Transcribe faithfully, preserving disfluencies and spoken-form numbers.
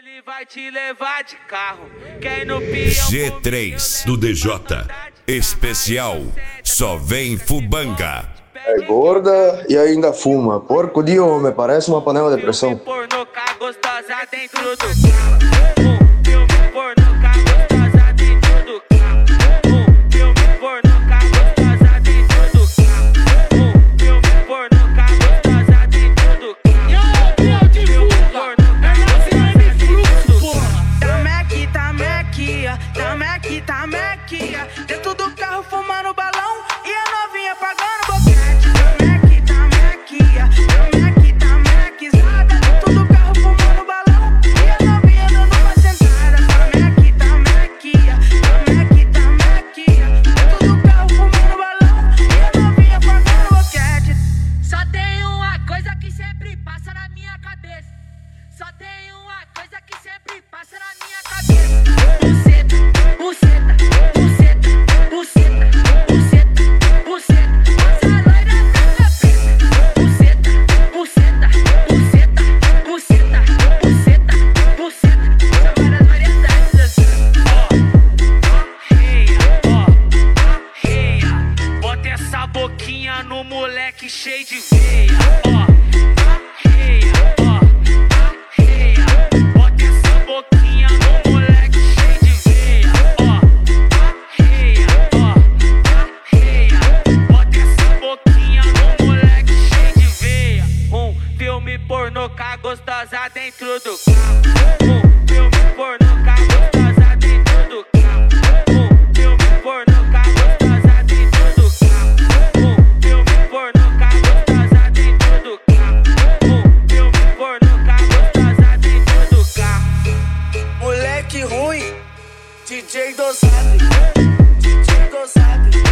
Ele vai te levar de carro. Quer no peão G três do D J. Especial. Só vem Fubanga. É gorda e ainda fuma. Porco de homem, parece uma panela de pressão. Pornô cá gostosa dentro do carro. Filme pornô cá gostosa dentro do carro. Filme pornô cá gostosa dentro do carro. Filme pornô cá gostosa dentro do carro. Filme pornô cá gostosa dentro do carro. Tameque, tameque, tameque, tameque. Dentro do carro fumando balão e a novinha pagando boquete. Tameque, tameque, tameque, tameque. Zada dentro do carro fumando balão e a novinha dando uma sentada. Tameque, tameque, tameque, tameque. Dentro do carro fumando balão e a novinha pagando boquete. Só tem uma coisa que sempre passa na minha cabeça. Só tem uma coisa que sempre passa na minha cabeça. Buceta, buceta, buceta, buceta, buceta, buceta. Essa loira tá na preta. Buceta, buceta, buceta, buceta, buceta, buceta. São várias variedades assim. Ó, reia, bota essa boquinha no moleque cheio de veia. Ó, reia, ó, reia, bota essa boquinha no moleque cheio de veia. Ó, reia, ó, reia, bota essa boquinha no moleque cheio de veia. Um filme pornô cá gostosa dentro do carro. Um filme pornô cá gostosa dentro do carro. Um filme pornô cá gostosa dentro do carro. Um filme pornô cá gostosa dentro do carro. Um filme pornô cá gostosa dentro do carro. Moleque ruim, D J dosado, D J dosado.